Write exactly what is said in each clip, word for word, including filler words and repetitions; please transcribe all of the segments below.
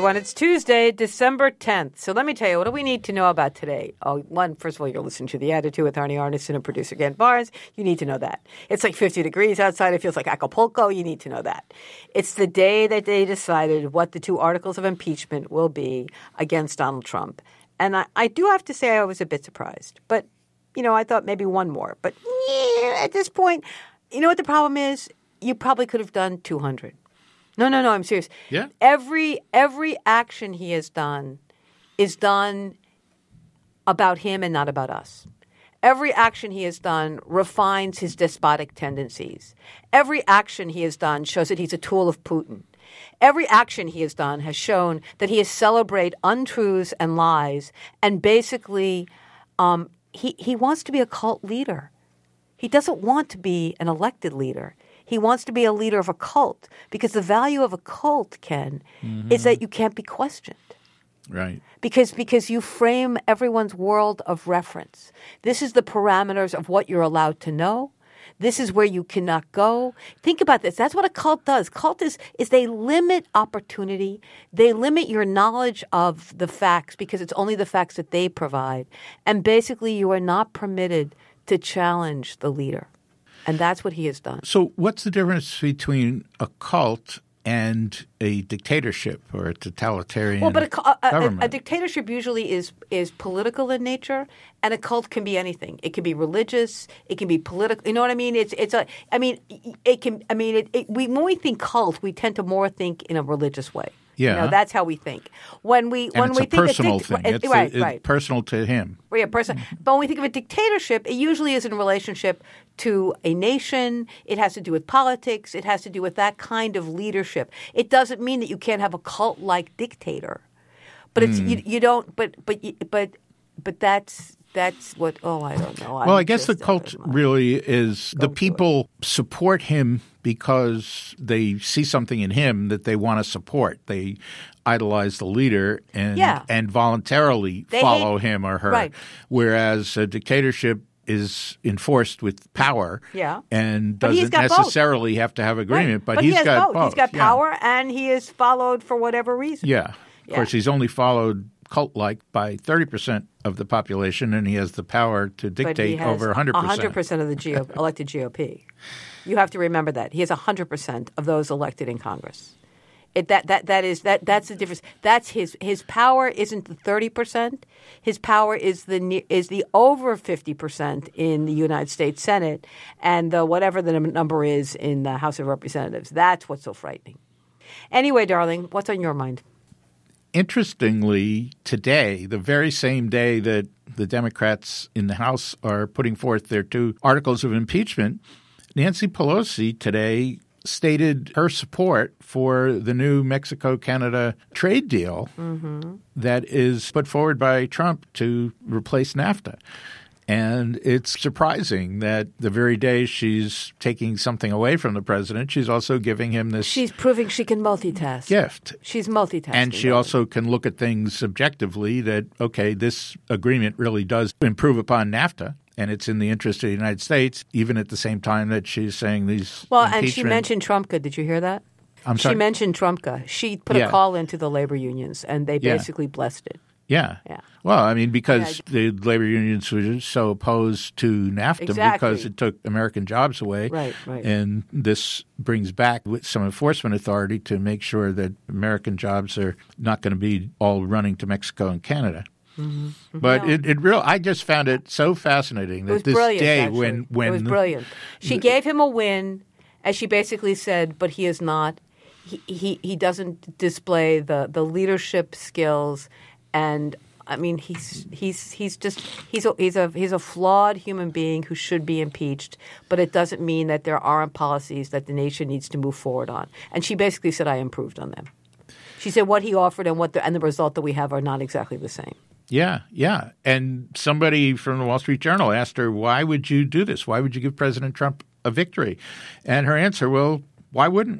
everyone. It's Tuesday, December tenth. So let me tell you, what do we need to know about today? Oh, one, first of all, you're listening to The Attitude with Arnie Arnesen and producer Ken Barnes. You need to know that. It's like fifty degrees outside. It feels like Acapulco. You need to know that. It's the day that they decided what the two articles of impeachment will be against Donald Trump. And I, I do have to say I was a bit surprised. But, you know, I thought maybe one more. But yeah, at this point, you know what the problem is? You probably could have done two hundred. No, no, no, I'm serious. Yeah. Every every action he has done is done about him and not about us. Every action he has done refines his despotic tendencies. Every action he has done shows that he's a tool of Putin. Every action he has done has shown that he has celebrated untruths and lies, and basically um, he, he wants to be a cult leader. He doesn't want to be an elected leader. He wants to be a leader of a cult because the value of a cult, Ken, mm-hmm. is that you can't be questioned. Right. Because because you frame everyone's world of reference. This is the parameters of what you're allowed to know. This is where you cannot go. Think about this. That's what a cult does. Cult is, is they limit opportunity. They limit your knowledge of the facts because it's only the facts that they provide. And basically you are not permitted to challenge the leader. And that's what he has done. So what's the difference between a cult and a dictatorship or a totalitarian well, but a, a, government? A, a dictatorship usually is is political in nature, and a cult can be anything. It can be religious. It can be political. You know what I mean? It's it's a. I mean, it can. I mean, it, it, we when we think cult, we tend to more think in a religious way. Yeah, you know, that's how we think. When we and when it's we a think personal a dict- thing. It, it's right, a, it's right. personal to him. Well, yeah, person. But when we think of a dictatorship, it usually is in relationship to a nation. It has to do with politics. It has to do with that kind of leadership. It doesn't mean that you can't have a cult-like dictator, but it's mm. you, you don't. But but but but that's. That's what – oh, I don't know. Well, I'm I guess the cult really is the people support him because they see something in him that they want to support. They idolize the leader and yeah. and voluntarily they follow hate, him or her. Right. Whereas a dictatorship is enforced with power yeah. and doesn't necessarily both. have to have agreement. Right. But, but he's he has got both. both. He's got yeah. power and he is followed for whatever reason. Yeah. yeah. Of course, he's only followed cult-like by thirty percent of the population, and he has the power to dictate over one hundred percent. one hundred percent of the G O P, elected G O P. You have to remember that. He has one hundred percent of those elected in Congress. It, that, that, that is, that, that's the difference. That's his, his power isn't the thirty percent. His power is the, is the over fifty percent in the United States Senate and the whatever the number is in the House of Representatives. That's what's so frightening. Anyway, darling, what's on your mind? Interestingly, today, the very same day that the Democrats in the House are putting forth their two articles of impeachment, Nancy Pelosi today stated her support for the new Mexico-Canada trade deal mm-hmm. that is put forward by Trump to replace NAFTA. And it's surprising that the very day she's taking something away from the president, she's also giving him this She's proving she can multitask. gift. She's multitasking. And she also can look at things objectively that, okay, this agreement really does improve upon NAFTA. And it's in the interest of the United States, even at the same time that she's saying these Well, impeachment. and she mentioned Trumpka. Did you hear that? I'm sorry? She mentioned Trumpka. She put yeah. a call into the labor unions, and they yeah. basically blessed it. Yeah. yeah. Well, I mean, because yeah. the labor unions were so opposed to NAFTA exactly. because it took American jobs away. Right, right. And this brings back some enforcement authority to make sure that American jobs are not going to be all running to Mexico and Canada. Mm-hmm. But no. it, it real I just found it so fascinating that this day actually. when when it was brilliant. She the, gave him a win, as she basically said, but he is not. He he, he doesn't display the, the leadership skills, and I mean he's he's he's just he's a, he's a he's a flawed human being who should be impeached. But it doesn't mean that there aren't policies that the nation needs to move forward on. And she basically said, "I improved on them." She said, "What he offered and what the, and the result that we have are not exactly the same." Yeah, yeah. And somebody from the Wall Street Journal asked her, why would you do this? Why would you give President Trump a victory? And her answer, well, why wouldn't we?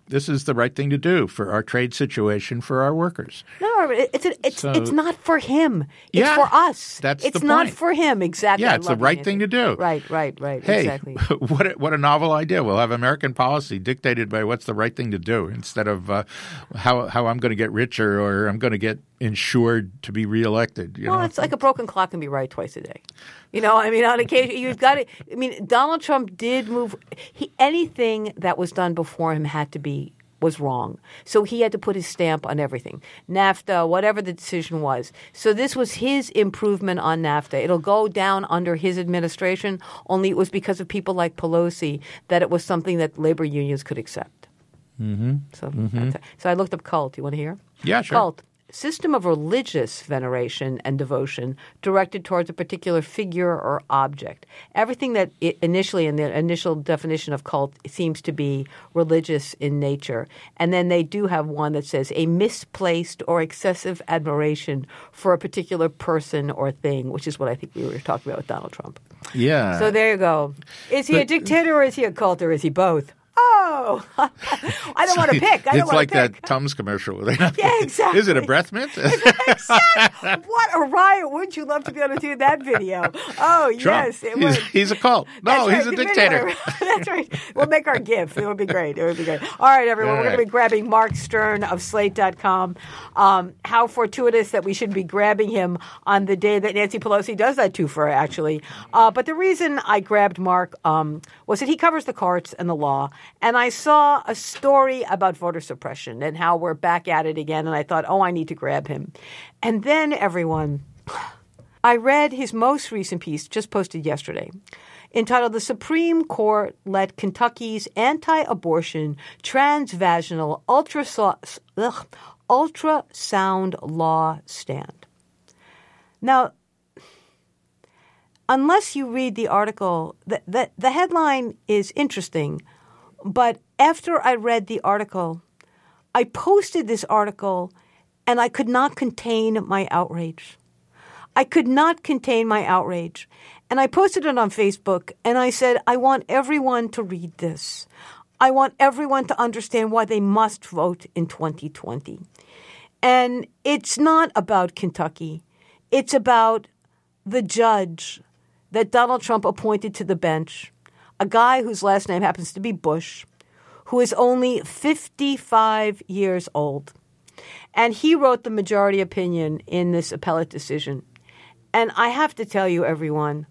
this is the right thing to do for our trade situation for our workers. No, it's a, it's So- it's not for him. It's Yeah, for us. that's it's the not point. for him. Exactly. Yeah, I it's the love you, right Nancy. thing to do. Right, right, right. Hey, Exactly. what a, what a novel idea. We'll have American policy dictated by what's the right thing to do instead of uh, how how I'm going to get richer or I'm going to get insured to be reelected. You Well, know? it's like a broken clock can be right twice a day. You know, I mean, on occasion, you've got to. I mean, Donald Trump did move. He anything that was done before him had to be was wrong. So he had to put his stamp on everything. NAFTA, whatever the decision was. So this was his improvement on NAFTA. It'll go down under his administration, only it was because of people like Pelosi that it was something that labor unions could accept. Mm-hmm. So, that's it. So I looked up cult. You want to hear? Yeah, sure. Cult. System of religious veneration and devotion directed towards a particular figure or object. Everything that it initially in the initial definition of cult seems to be religious in nature. And then they do have one that says a misplaced or excessive admiration for a particular person or thing, which is what I think we were talking about with Donald Trump. Yeah. So there you go. Is he a But- dictator or is he a cult or is he both? Oh, I don't want to pick. I don't it's want like to pick. that Tums commercial. Yeah, exactly. Is it a breath mint? Exactly. What a riot. Would you love to be able to do that video? Oh, Trump. yes. It he's, would. he's a cult. No, That's he's right, a the dictator. video. That's right. We'll make our GIF. It would be great. It would be great. All right, everyone. All We're going right. to be grabbing Mark Stern of Slate dot com. Um, how fortuitous that we should be grabbing him on the day that Nancy Pelosi does that too for her, actually. Uh, but the reason I grabbed Mark um, was that he covers the courts and the law. And I saw a story about voter suppression and how we're back at it again. And I thought, oh, I need to grab him. And then, everyone, I read his most recent piece, just posted yesterday, entitled The Supreme Court Let Kentucky's Anti-Abortion Transvaginal Ultraso- ugh, Ultrasound Law Stand. Now, unless you read the article, the, the, the headline is interesting, but after I read the article, I posted this article and I could not contain my outrage. I could not contain my outrage. And I posted it on Facebook and I said, I want everyone to read this. I want everyone to understand why they must vote in twenty twenty. And it's not about Kentucky. It's about the judge that Donald Trump appointed to the bench, a guy whose last name happens to be Bush, who is only fifty-five years old. And he wrote the majority opinion in this appellate decision. And I have to tell you, everyone,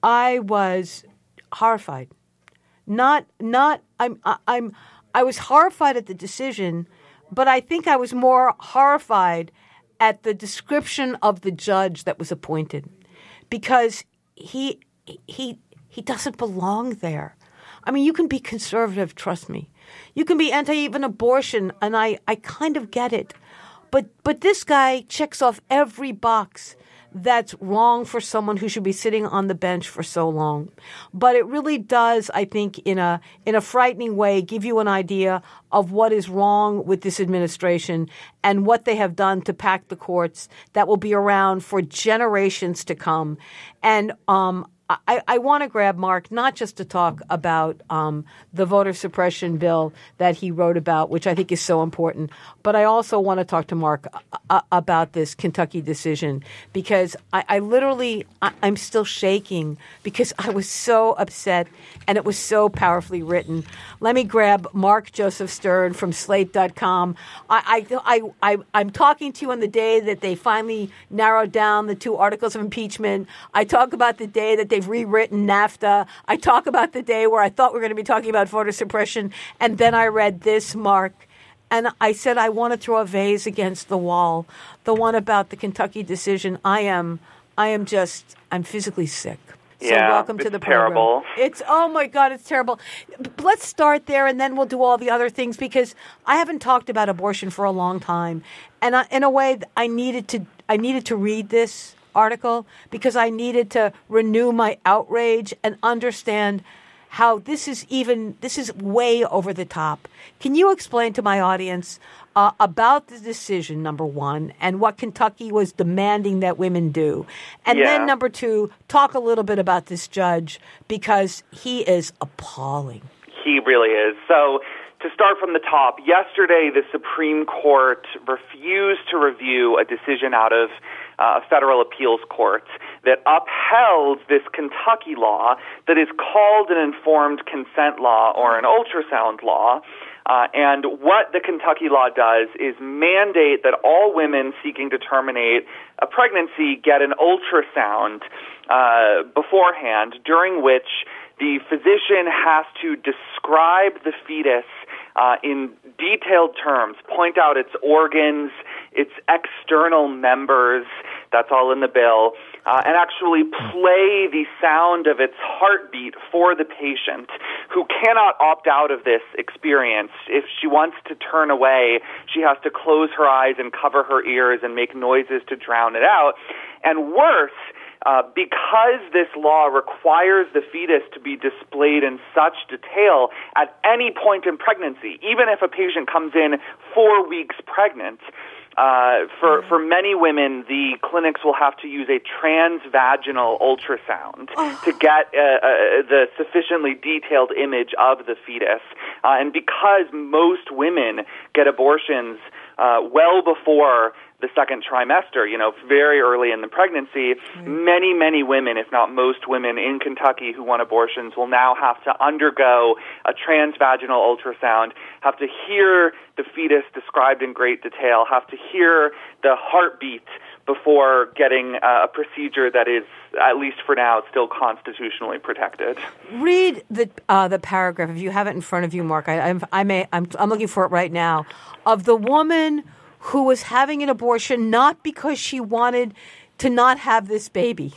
I was horrified. Not, not, I'm, I'm, I was horrified at the decision, but I think I was more horrified at the description of the judge that was appointed, because he, he, he doesn't belong there. I mean, you can be conservative, trust me. You can be anti even abortion, and I, I kind of get it. But but this guy checks off every box that's wrong for someone who should be sitting on the bench for so long. But it really does, I think, in a in a frightening way, give you an idea of what is wrong with this administration and what they have done to pack the courts that will be around for generations to come. And um I, I want to grab Mark not just to talk about um, the voter suppression bill that he wrote about, which I think is so important, but I also want to talk to Mark uh, about this Kentucky decision, because I, I literally I, I'm still shaking because I was so upset and it was so powerfully written. Let me grab Mark Joseph Stern from Slate dot com. I, I, I, I, I'm talking to you on the day that they finally narrowed down the two articles of impeachment. I talk about the day that they They've rewritten NAFTA. I talk about the day where I thought we were going to be talking about voter suppression. And then I read this, Mark, and I said I want to throw a vase against the wall, the one about the Kentucky decision. I am I am just, I'm physically sick. So yeah, welcome to it's the program. terrible. It's, oh my God, it's terrible. But let's start there and then we'll do all the other things, because I haven't talked about abortion for a long time. And I, in a way, I needed to I needed to read this article because I needed to renew my outrage and understand how this is even, this is way over the top. Can you explain to my audience uh, about the decision, number one, and what Kentucky was demanding that women do? And Yeah. then number two, talk a little bit about this judge, because he is appalling. He really is. So to to start from the top, yesterday the Supreme Court refused to review a decision out of uh, a federal appeals court that upheld this Kentucky law that is called an informed consent law or an ultrasound law. Uh, and what the Kentucky law does is mandate that all women seeking to terminate a pregnancy get an ultrasound uh, beforehand, during which the physician has to describe the fetus uh, in detailed terms, point out its organs, its external members, that's all in the bill, uh, and actually play the sound of its heartbeat for the patient, who cannot opt out of this experience. If she wants to turn away, she has to close her eyes and cover her ears and make noises to drown it out. And worse, Uh, because this law requires the fetus to be displayed in such detail at any point in pregnancy, even if a patient comes in four weeks pregnant, uh, for, for many women, the clinics will have to use a transvaginal ultrasound oh. to get uh, uh, the sufficiently detailed image of the fetus. Uh, and because most women get abortions uh, well before the second trimester, you know, very early in the pregnancy, mm. many, many women, if not most women in Kentucky who want abortions will now have to undergo a transvaginal ultrasound, have to hear the fetus described in great detail, have to hear the heartbeat before getting uh, a procedure that is, at least for now, still constitutionally protected. Read the uh, the paragraph, if you have it in front of you, Mark. I, I'm, I may, I'm, I'm looking for it right now, of the woman who was having an abortion not because she wanted to not have this baby.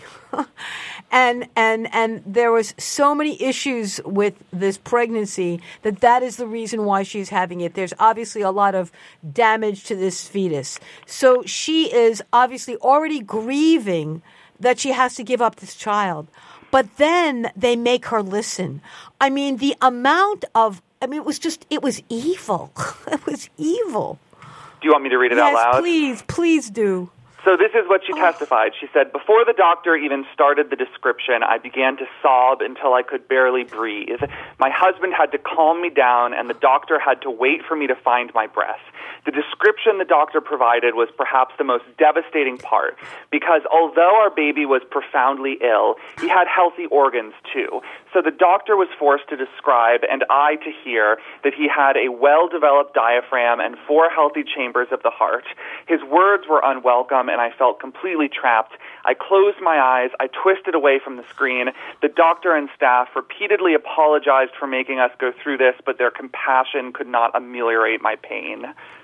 and and and there was so many issues with this pregnancy that that is the reason why she's having it. There's obviously a lot of damage to this fetus. So she is obviously already grieving that she has to give up this child. But then they make her listen. I mean, the amount of, I mean, it was just, it was evil. It was evil. Do you want me to read it yes, out loud? Yes, please, please do. So this is what she testified. She said, "Before the doctor even started the description, I began to sob until I could barely breathe. My husband had to calm me down, and the doctor had to wait for me to find my breath. The description the doctor provided was perhaps the most devastating part, because although our baby was profoundly ill, he had healthy organs too. So the doctor was forced to describe, and I to hear, that he had a well-developed diaphragm and four healthy chambers of the heart. His words were unwelcome, and I felt completely trapped. I closed my eyes. I twisted away from the screen. The doctor and staff repeatedly apologized for making us go through this, but their compassion could not ameliorate my pain."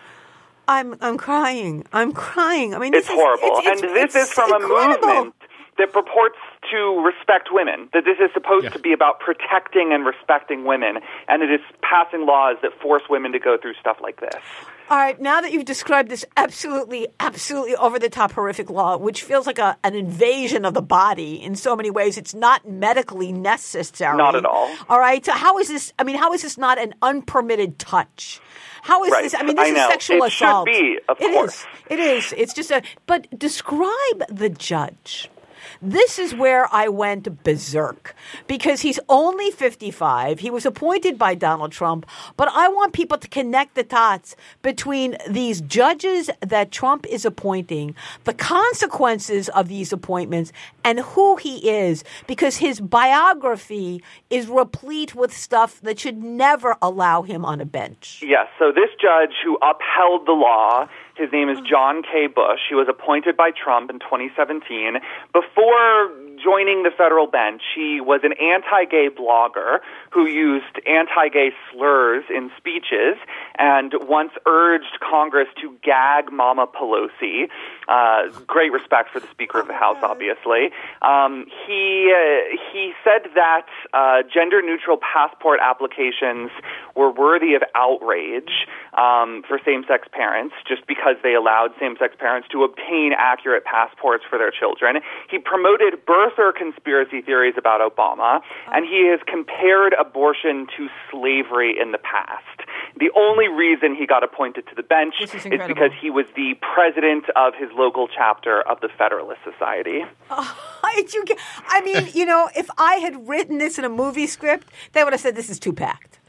I'm I'm crying. I'm crying. I mean, it's this horrible. Is, it's, and it's, this it's is from incredible. a movement that purports to respect women, that this is supposed yes. to be about protecting and respecting women, and it is passing laws that force women to go through stuff like this. All right, now that you've described this absolutely, absolutely over-the-top horrific law, which feels like a, an invasion of the body in so many ways, it's not medically necessary. Not at all. All right, so how is this, I mean, how is this not an unpermitted touch? How is right. this, I mean, this I is know. sexual it assault. It should be, of it course. Is. It is. It's just a, but describe the judge. This is where I went berserk, because he's only fifty-five. He was appointed by Donald Trump, but I want people to connect the dots between these judges that Trump is appointing, the consequences of these appointments, and who he is, because his biography is replete with stuff that should never allow him on a bench. Yes, so this judge who upheld the law, his name is John K. Bush. He was appointed by Trump in twenty seventeen. Before joining the federal bench, he was an anti-gay blogger who used anti-gay slurs in speeches and once urged Congress to gag Mama Pelosi. Uh, great respect for the Speaker of the House, obviously. Um, he uh, he said that uh, gender-neutral passport applications were worthy of outrage um, for same-sex parents, just because they allowed same-sex parents to obtain accurate passports for their children. He promoted birther conspiracy theories about Obama, and he has compared abortion to slavery in the past. The only reason he got appointed to the bench is, is because he was the president of his local chapter of the Federalist Society. Oh, I mean, you know, if I had written this in a movie script, they would have said this is too packed.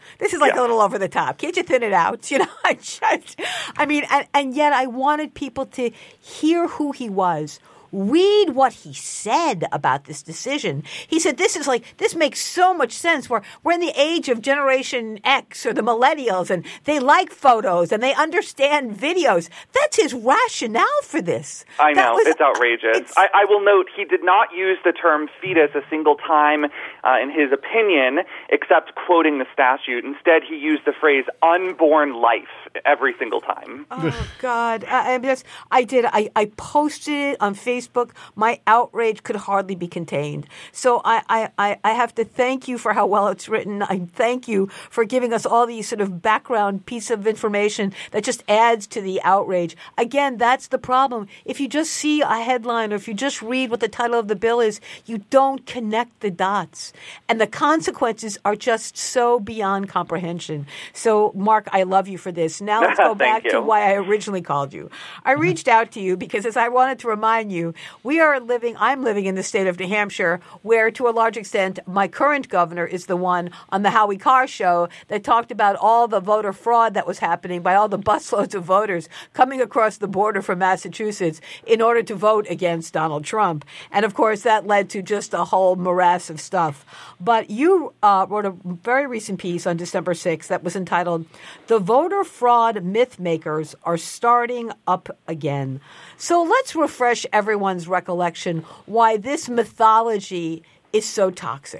This is like yeah. a little over the top. Can't you thin it out? You know, I just, I mean, and, and yet I wanted people to hear who he was. Read what he said about this decision. He said, this is like, this makes so much sense. We're, we're in the age of Generation X or the millennials, and they like photos and they understand videos. That's his rationale for this. I know. Was, it's outrageous. It's, I, I will note he did not use the term fetus a single time uh, in his opinion, except quoting the statute. Instead, he used the phrase unborn life every single time. Oh, God. I, I, just, I did. I, I posted it on Facebook. Facebook, my outrage could hardly be contained. So I, I, I have to thank you for how well it's written. I thank you for giving us all these sort of background piece of information that just adds to the outrage. Again, that's the problem. If you just see a headline or if you just read what the title of the bill is, you don't connect the dots. And the consequences are just so beyond comprehension. So, Mark, I love you for this. Now let's go back you. to why I originally called you. I reached out to you because, as I wanted to remind you, we are living, I'm living in the state of New Hampshire, where to a large extent, my current governor is the one on the Howie Carr show that talked about all the voter fraud that was happening by all the busloads of voters coming across the border from Massachusetts in order to vote against Donald Trump. And of course, that led to just a whole morass of stuff. But you uh, wrote a very recent piece on December sixth that was entitled, "The Voter Fraud Myth Makers Are Starting Up Again." So let's refresh everyone's recollection why this mythology is so toxic.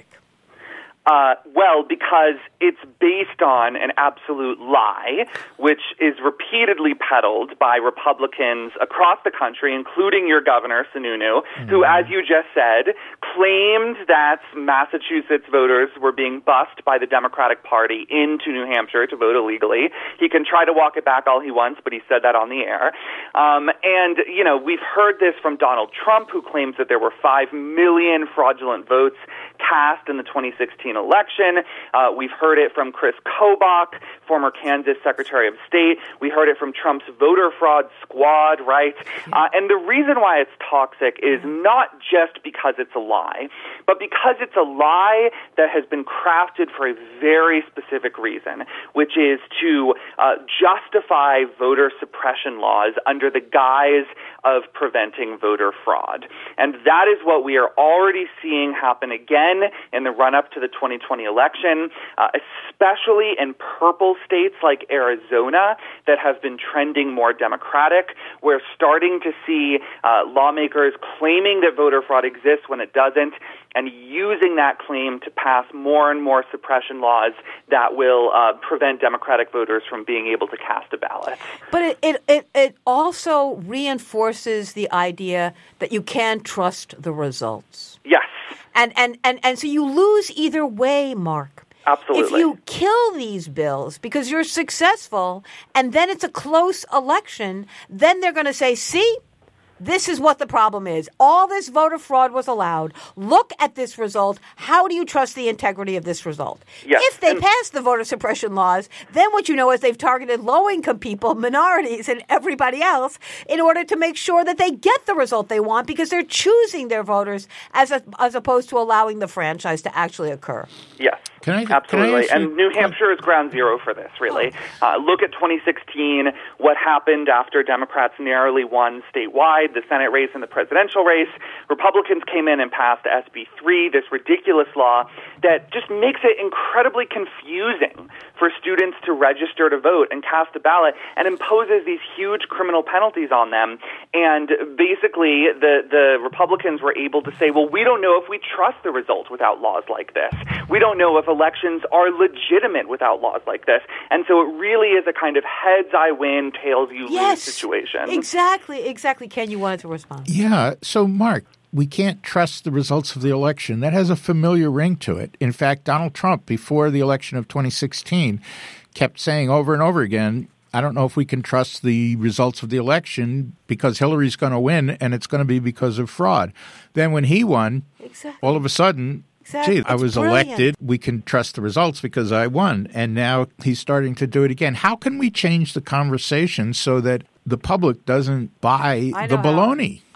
Uh, well, because it's based on an absolute lie, which is repeatedly peddled by Republicans across the country, including your governor, Sununu, mm-hmm. who, as you just said, claimed that Massachusetts voters were being bussed by the Democratic Party into New Hampshire to vote illegally. He can try to walk it back all he wants, but he said that on the air. Um, and, you know, we've heard this from Donald Trump, who claims that there were five million fraudulent votes cast in the twenty sixteen election. Uh, we've heard it from Chris Kobach, former Kansas Secretary of State. We heard it from Trump's voter fraud squad, right? Uh, and the reason why it's toxic is not just because it's a lie, but because it's a lie that has been crafted for a very specific reason, which is to uh, justify voter suppression laws under the guise of preventing voter fraud. And that is what we are already seeing happen again in the run-up to the twenty twenty election, uh, especially in purple states like Arizona that have been trending more Democratic. We're starting to see uh, lawmakers claiming that voter fraud exists when it doesn't, and using that claim to pass more and more suppression laws that will uh, prevent Democratic voters from being able to cast a ballot. But it, it, it, it also reinforces the idea that you can't trust the results. Yes. And, and, and, and so you lose either way, Mark. Absolutely. If you kill these bills because you're successful and then it's a close election, then they're going to say, see, this is what the problem is. All this voter fraud was allowed. Look at this result. How do you trust the integrity of this result? Yes. If they and- pass the voter suppression laws, then what you know is they've targeted low-income people, minorities, and everybody else in order to make sure that they get the result they want because they're choosing their voters as a, as opposed to allowing the franchise to actually occur. Yes. Can I, Absolutely. can I and New Hampshire is ground zero for this, really. Uh, look at twenty sixteen, what happened after Democrats narrowly won statewide, the Senate race and the presidential race. Republicans came in and passed S B three, this ridiculous law that just makes it incredibly confusing for students to register to vote and cast a ballot and imposes these huge criminal penalties on them. And basically, the, the Republicans were able to say, well, we don't know if we trust the result without laws like this. We don't know if elections are legitimate without laws like this. And so it really is a kind of heads I win, tails you Yes, lose situation. Exactly, exactly. Ken, you wanted to respond. Yeah. So, Mark, we can't trust the results of the election. That has a familiar ring to it. In fact, Donald Trump, before the election of twenty sixteen, kept saying over and over again, I don't know if we can trust the results of the election because Hillary's going to win and it's going to be because of fraud. Then when he won, Exactly. all of a sudden, Exactly. gee, I It's was brilliant. elected. We can trust the results because I won. And now he's starting to do it again. How can we change the conversation so that the public doesn't buy I the know how. baloney?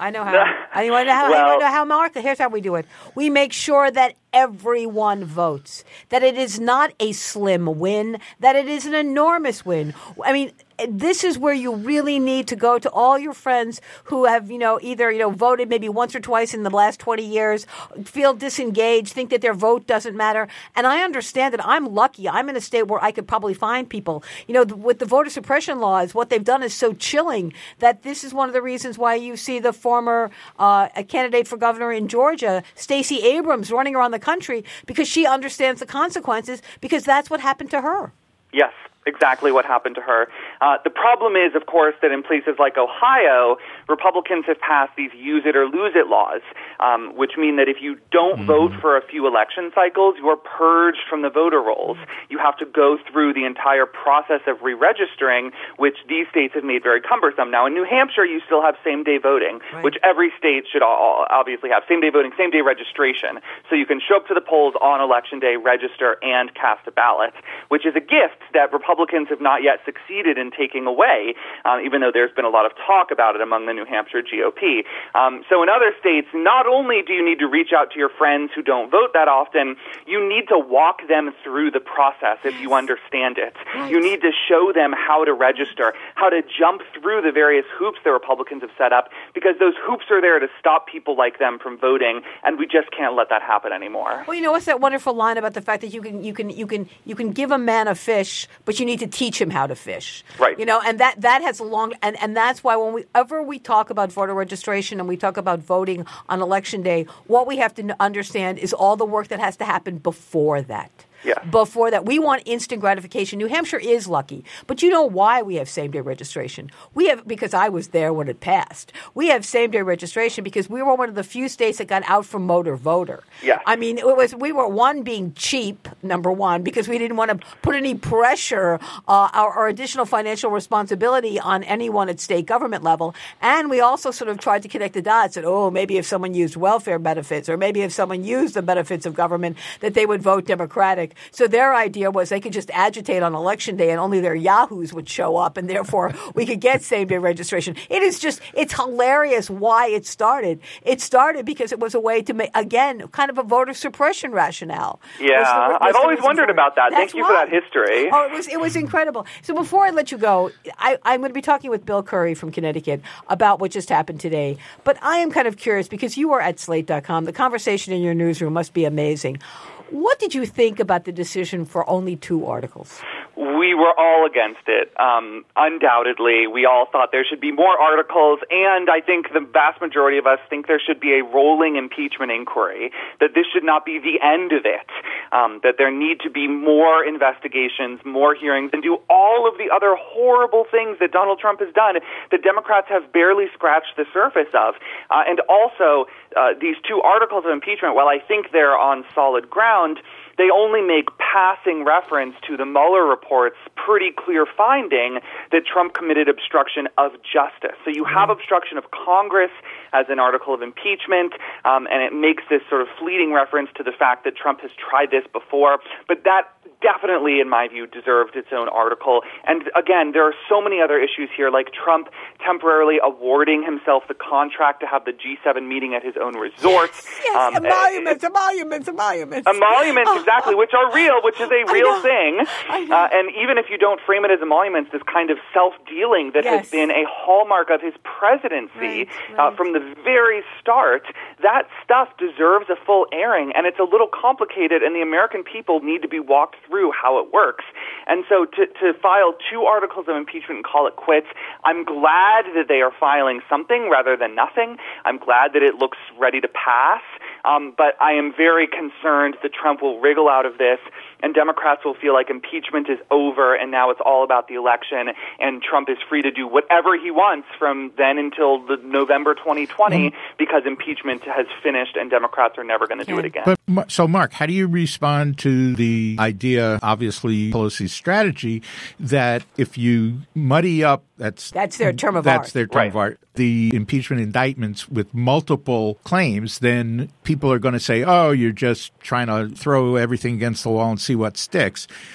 I know how. I want to know how. Well, I want to know how, Mark. Here's how we do it. We make sure that everyone votes, that it is not a slim win, that it is an enormous win. I mean, this is where you really need to go to all your friends who have, you know, either, you know, voted maybe once or twice in the last twenty years, feel disengaged, think that their vote doesn't matter. And I understand that. I'm lucky. I'm in a state where I could probably find people. You know, with the voter suppression laws, what they've done is so chilling that this is one of the reasons why you see the former uh, candidate for governor in Georgia, Stacey Abrams, running around the country because she understands the consequences, because that's what happened to her. Yes. Exactly what happened to her. Uh, the problem is, of course, that in places like Ohio, Republicans have passed these use it or lose it laws, um, which mean that if you don't mm-hmm. vote for a few election cycles, you are purged from the voter rolls. You have to go through the entire process of re-registering, which these states have made very cumbersome. Now, in New Hampshire, you still have same-day voting, right. which every state should all obviously have. Same-day voting, same-day registration. So you can show up to the polls on Election Day, register, and cast a ballot, which is a gift that Republicans Republicans have not yet succeeded in taking away, uh, even though there's been a lot of talk about it among the New Hampshire G O P. Um, so in other states, not only do you need to reach out to your friends who don't vote that often, you need to walk them through the process if you understand it. Right. You need to show them how to register, how to jump through the various hoops the Republicans have set up, because those hoops are there to stop people like them from voting, and we just can't let that happen anymore. Well, you know, what's that wonderful line about the fact that you can you can you can you can give a man a fish, but you need to teach him how to fish. Right. You know, and that, that has a long and, and that's why whenever we talk about voter registration and we talk about voting on Election Day, what we have to understand is all the work that has to happen before that. Yeah. Before that, we want instant gratification. New Hampshire is lucky, but you know why we have same-day registration? We have because I was there when it passed. We have same-day registration because we were one of the few states that got out from motor voter. Yeah. I mean, it was we were one being cheap, number one, because we didn't want to put any pressure uh, or, or additional financial responsibility on anyone at state government level, and we also sort of tried to connect the dots. That oh, maybe if someone used welfare benefits, or maybe if someone used the benefits of government, that they would vote Democratic. So their idea was they could just agitate on Election Day and only their yahoos would show up, and therefore we could get same-day registration. It is just – it's hilarious why it started. It started because it was a way to make, again, kind of a voter suppression rationale. Yeah. Was the, was I've always wondered about that. That's Thank you why. for that history. Oh, it was it was incredible. So before I let you go, I, I'm going to be talking with Bill Curry from Connecticut about what just happened today. But I am kind of curious because you are at slate dot com. The conversation in your newsroom must be amazing. What did you think about the decision for only two articles? We were all against it, um, undoubtedly. We all thought there should be more articles, and I think the vast majority of us think there should be a rolling impeachment inquiry, that this should not be the end of it, um, that there need to be more investigations, more hearings, and do all of the other horrible things that Donald Trump has done that Democrats have barely scratched the surface of. Uh, and also, uh, these two articles of impeachment, while I think they're on solid ground, they only make passing reference to the Mueller report's pretty clear finding that Trump committed obstruction of justice. So you have obstruction of Congress as an article of impeachment, um, and it makes this sort of fleeting reference to the fact that Trump has tried this before. But that definitely, in my view, deserved its own article. And again, there are so many other issues here, like Trump temporarily awarding himself the contract to have the G seven meeting at his own resort. Yes, yes. Um, emoluments, emoluments, emoluments. Emoluments, oh, exactly, oh, which are real, which is a real thing. Uh, and even if you don't frame it as emoluments, this kind of self-dealing that yes. has been a hallmark of his presidency right, right. Uh, from the very start, that stuff deserves a full airing, and it's a little complicated, and the American people need to be walked through how it works. And so to, to file two articles of impeachment and call it quits, I'm glad that they are filing something rather than nothing. I'm glad that it looks ready to pass. Um, but I am very concerned that Trump will wriggle out of this, and Democrats will feel like impeachment is over, and now it's all about the election, and Trump is free to do whatever he wants from then until the November twenty twenty, mm. because impeachment has finished, and Democrats are never going to do it again. But so, Mark, how do you respond to the idea, obviously Pelosi's strategy, that if you muddy up, that's that's their term of that's art. That's their term right. of art. The impeachment indictments with multiple claims, then people are going to say, oh, you're just trying to throw everything against the wall and see what sticks.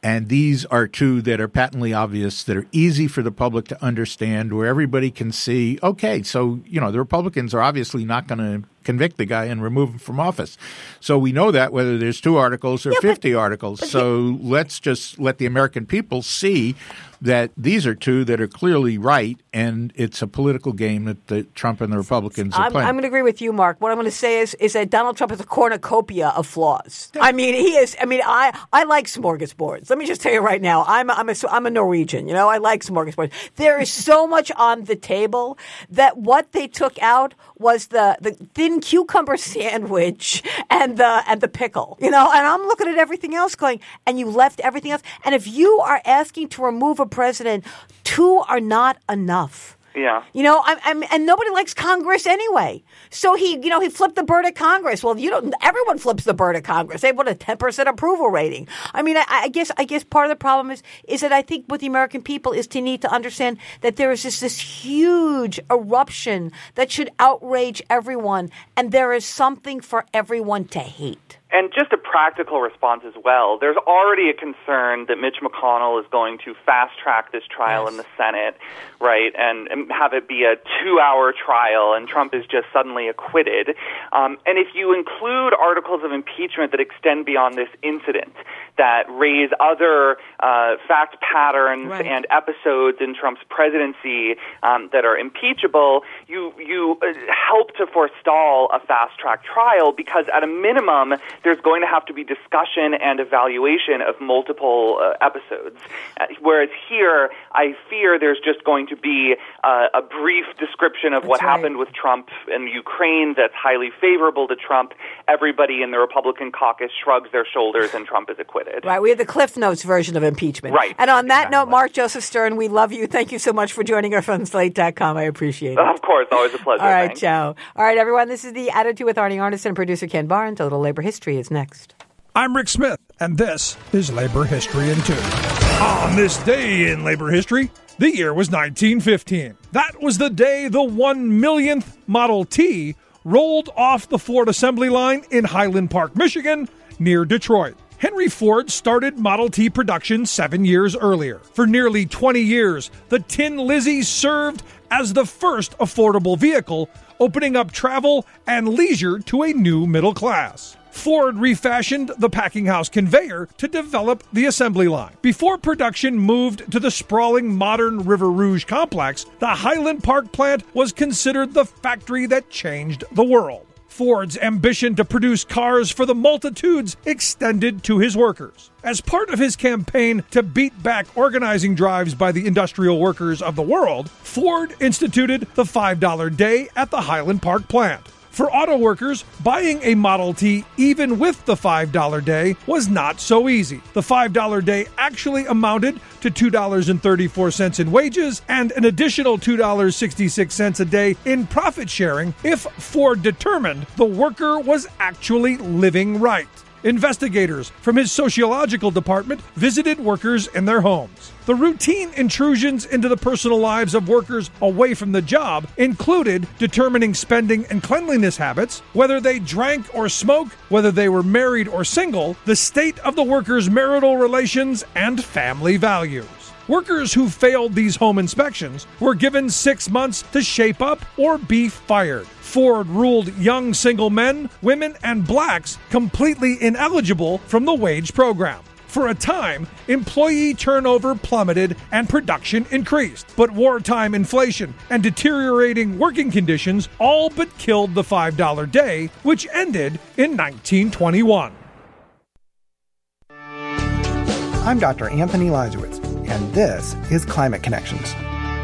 And these are two that are patently obvious, that are easy for the public to understand, where everybody can see, okay, so, you know, the Republicans are obviously not going to convict the guy and remove him from office. So we know that whether there's two articles or yeah, fifty but, articles. But so he, let's just let the American people see that these are two that are clearly right, and it's a political game that the Trump and the Republicans are I'm, playing. I'm going to agree with you, Mark. What I'm going to say is is that Donald Trump is a cornucopia of flaws. I mean, he is. I mean, I, I like smorgasbords. Let me just tell you right now, I'm I'm a, I'm a Norwegian. You know, I like smorgasbords. There is so much on the table that what they took out was the, the thin cucumber sandwich and the and the pickle. You know, and I'm looking at everything else going, and you left everything else. And if you are asking to remove a president, two are not enough. Yeah. You know, I'm, I'm, and nobody likes Congress anyway. So he, you know, he flipped the bird at Congress. Well, you don't. Everyone flips the bird at Congress. They want a ten percent approval rating. I mean, I, I guess, I guess part of the problem is, is that I think with the American people is to need to understand that there is just this huge eruption that should outrage everyone, and there is something for everyone to hate. And just a practical response as well. There's already a concern that Mitch McConnell is going to fast-track this trial yes. in the Senate, right, and, and have it be a two-hour trial, and Trump is just suddenly acquitted. Um, and if you include articles of impeachment that extend beyond this incident, that raise other uh, fact patterns right. and episodes in Trump's presidency um, that are impeachable, you, you help to forestall a fast-track trial, because at a minimum, there's going to have to be discussion and evaluation of multiple uh, episodes. Uh, whereas here, I fear there's just going to be uh, a brief description of that's what right. happened with Trump in Ukraine that's highly favorable to Trump. Everybody in the Republican caucus shrugs their shoulders and Trump is acquitted. Right. We have the Cliff Notes version of impeachment. Right. And on that exactly. note, Mark Joseph Stern, we love you. Thank you so much for joining us on Slate dot com. I appreciate it. Of course. Always a pleasure. All right, Thanks. ciao. All right, everyone. This is The Attitude with Arnie Arnesen and producer Ken Barnes. A little labor history is next. I'm Rick Smith, and this is Labor History in Two. On this day in labor history, the year was nineteen fifteen. That was the day the one millionth Model T rolled off the Ford assembly line in Highland Park, Michigan, near Detroit. Henry Ford started Model T production seven years earlier. For nearly twenty years, the Tin Lizzie served as the first affordable vehicle, opening up travel and leisure to a new middle class. Ford refashioned the packing house conveyor to develop the assembly line. Before production moved to the sprawling modern River Rouge complex, the Highland Park plant was considered the factory that changed the world. Ford's ambition to produce cars for the multitudes extended to his workers. As part of his campaign to beat back organizing drives by the industrial workers of the world, Ford instituted the five dollar day at the Highland Park plant. For auto workers, buying a Model T, even with the five dollar day, was not so easy. The five dollar day actually amounted to two dollars and thirty-four cents in wages and an additional two dollars and sixty-six cents a day in profit sharing if Ford determined the worker was actually living right. Investigators from his sociological department visited workers in their homes. The routine intrusions into the personal lives of workers away from the job included determining spending and cleanliness habits, whether they drank or smoked, whether they were married or single, the state of the workers' marital relations, and family values. Workers who failed these home inspections were given six months to shape up or be fired. Ford ruled young single men, women, and blacks completely ineligible from the wage program. For a time, employee turnover plummeted and production increased. But wartime inflation and deteriorating working conditions all but killed the five dollar day, which ended in nineteen twenty-one. I'm Doctor Anthony Leibowitz, and this is Climate Connections.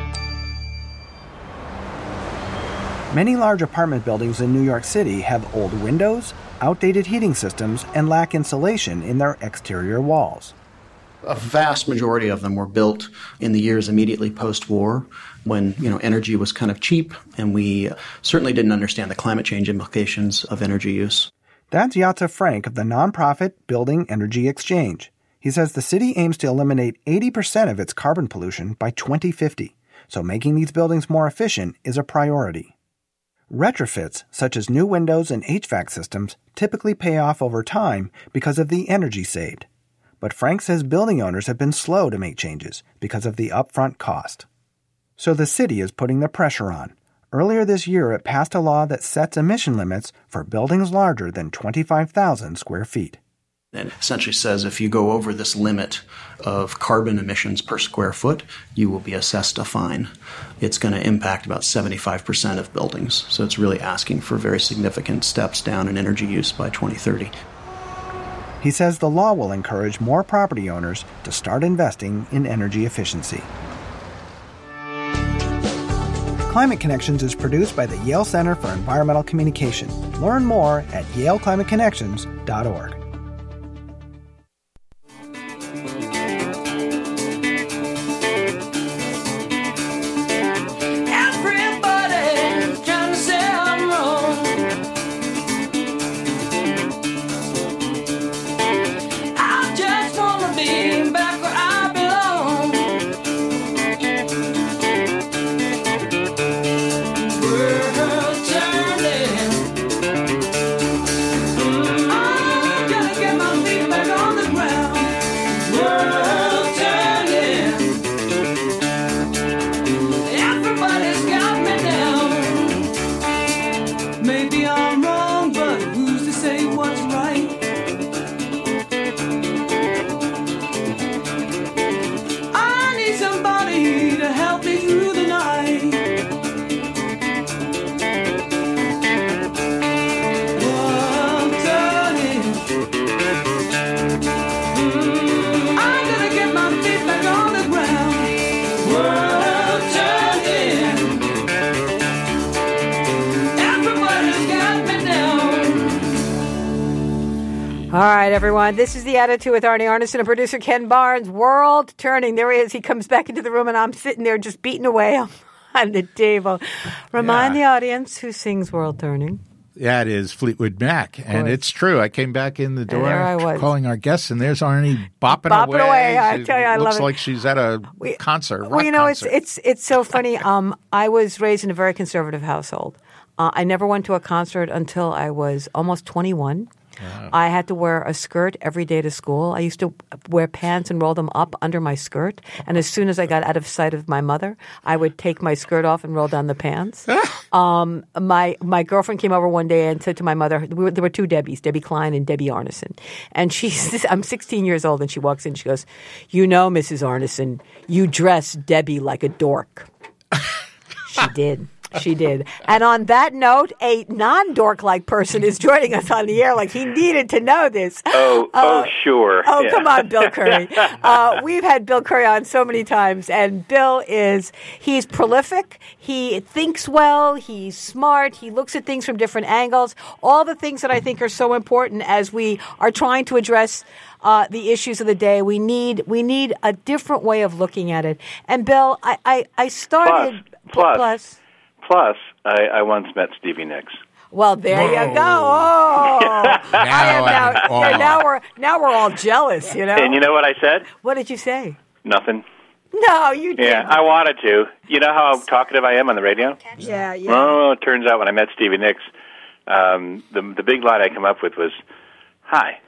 Many large apartment buildings in New York City have old windows, outdated heating systems, and lack insulation in their exterior walls. A vast majority of them were built in the years immediately post-war when, you know, energy was kind of cheap, and we certainly didn't understand the climate change implications of energy use. That's Yatza Frank of the nonprofit Building Energy Exchange. He says the city aims to eliminate eighty percent of its carbon pollution by twenty fifty, so making these buildings more efficient is a priority. Retrofits, such as new windows and H V A C systems, typically pay off over time because of the energy saved. But Frank says building owners have been slow to make changes because of the upfront cost. So the city is putting the pressure on. Earlier this year, it passed a law that sets emission limits for buildings larger than twenty-five thousand square feet. It essentially says if you go over this limit of carbon emissions per square foot, you will be assessed a fine. It's going to impact about seventy-five percent of buildings. So it's really asking for very significant steps down in energy use by twenty thirty. He says the law will encourage more property owners to start investing in energy efficiency. Climate Connections is produced by the Yale Center for Environmental Communication. Learn more at yale climate connections dot org. All right, everyone. This is The Attitude with Arnie Arnesen and producer Ken Barnes. World Turning. There he is. He comes back into the room, and I'm sitting there just beating away on the table. Remind yeah. the audience who sings World Turning. Yeah, it is Fleetwood Mac. And it's true. I came back in the door there I was. calling our guests, and there's Arnie bopping, bopping away. away. I She tell you, I looks love it. like she's at a we, concert, rock Well, you know, concert. it's it's it's so funny. Um, I was raised in a very conservative household. Uh, I never went to a concert until I was almost twenty-one. Wow. I had to wear a skirt every day to school. I used to wear pants and roll them up under my skirt. And as soon as I got out of sight of my mother, I would take my skirt off and roll down the pants. um, my my girlfriend came over one day and said to my mother, we were, there were two Debbies, Debbie Klein and Debbie Arnesen. And she's, I'm sixteen years old, and she walks in, she goes, "You know, Missus Arnesen, you dress Debbie like a dork." She did. She did. And on that note, a non-dork-like person is joining us on the air like he needed to know this. Oh, uh, oh, sure. Oh, yeah. Come on, Bill Curry. uh, we've had Bill Curry on so many times, and Bill is, he's prolific. He thinks well. He's smart. He looks at things from different angles. All the things that I think are so important as we are trying to address Uh, the issues of the day. We need we need a different way of looking at it. And Bill, I, I, I started plus plus plus, plus I, I once met Stevie Nicks. Well, there Whoa. you go. Oh, now, I am now, oh. yeah, now we're now we're all jealous. You know. And you know what I said? What did you say? Nothing. No, you didn't. Yeah, I wanted to. You know how talkative I am on the radio? Yeah, yeah. Oh, it turns out when I met Stevie Nicks, um, the the big line I come up with was, "Hi."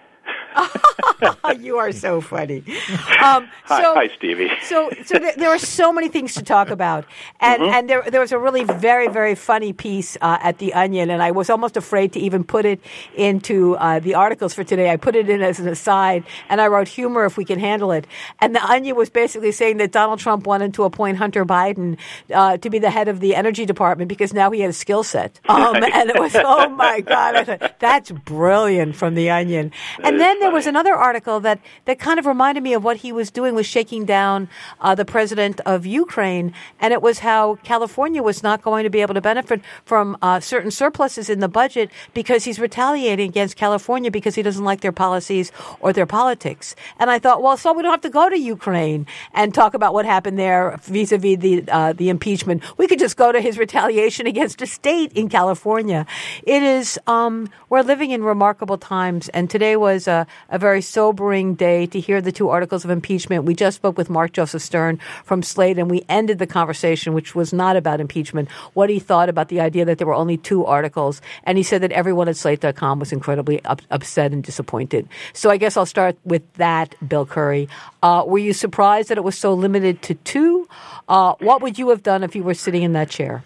You are so funny. Um, hi, so, hi, Stevie. so, so there, there are so many things to talk about, and Mm-hmm. and there there was a really very very funny piece uh, at the Onion, and I was almost afraid to even put it into uh, the articles for today. I put it in as an aside, and I wrote humor if we can handle it. And the Onion was basically saying that Donald Trump wanted to appoint Hunter Biden uh, to be the head of the Energy Department because now he had a skill set. Um, and it was, oh my God, I thought, that's brilliant from the Onion. And then there was another article that, that kind of reminded me of what he was doing, was shaking down uh, the president of Ukraine. And it was how California was not going to be able to benefit from uh, certain surpluses in the budget because he's retaliating against California because he doesn't like their policies or their politics. And I thought, well, so we don't have to go to Ukraine and talk about what happened there vis-a-vis the, uh, the impeachment. We could just go to his retaliation against a state in California. It is, um, we're living in remarkable times. And today was a, a very sobering sobering day to hear the two articles of impeachment. We just spoke with Mark Joseph Stern from Slate, and we ended the conversation, which was not about impeachment, what he thought about the idea that there were only two articles. And he said that everyone at Slate dot com was incredibly up, upset and disappointed. So I guess I'll start with that, Bill Curry. Uh, were you surprised that it was so limited to two? Uh, what would you have done if you were sitting in that chair?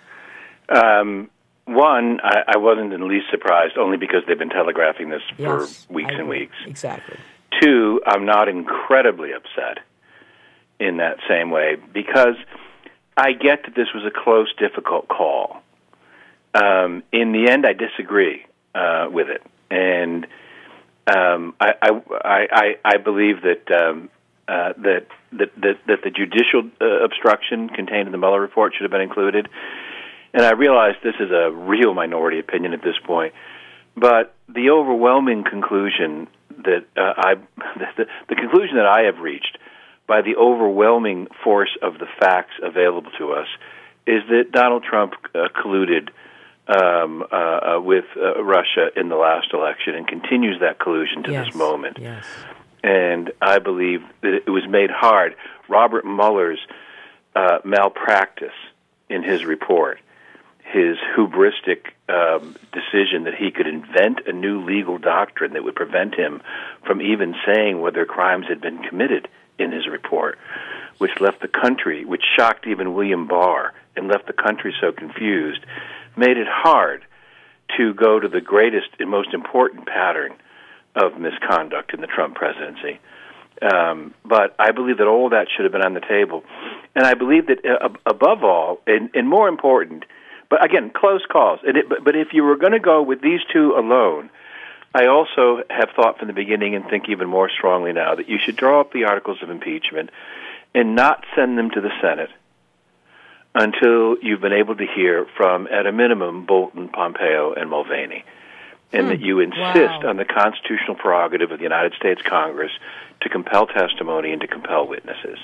Um, one, I, I wasn't in the least surprised, only because they've been telegraphing this Yes, for weeks I and agree. weeks. Exactly. Two, I'm not incredibly upset in that same way, because I get that this was a close, difficult call. Um, in the end, I disagree uh, with it, and um, I, I, I, I believe that, um, uh, that, that that that the judicial uh, obstruction contained in the Mueller report should have been included. And I realize this is a real minority opinion at this point, but the overwhelming conclusion that uh, I, the, the conclusion that I have reached by the overwhelming force of the facts available to us is that Donald Trump uh, colluded um, uh, uh, with uh, Russia in the last election and continues that collusion to Yes. this moment. Yes. And I believe that it was made hard. Robert Mueller's uh, malpractice in his report, his hubristic um, decision that he could invent a new legal doctrine that would prevent him from even saying whether crimes had been committed in his report, which left the country, which shocked even William Barr and left the country so confused, made it hard to go to the greatest and most important pattern of misconduct in the Trump presidency. Um, but I believe that all that should have been on the table. And I believe that uh, above all, and, and more important, but again, close calls. And it, but, but if you were going to go with these two alone, I also have thought from the beginning and think even more strongly now that you should draw up the articles of impeachment and not send them to the Senate until you've been able to hear from, at a minimum, Bolton, Pompeo, and Mulvaney, and Hmm. that you insist Wow. on the constitutional prerogative of the United States Congress to compel testimony and to compel witnesses.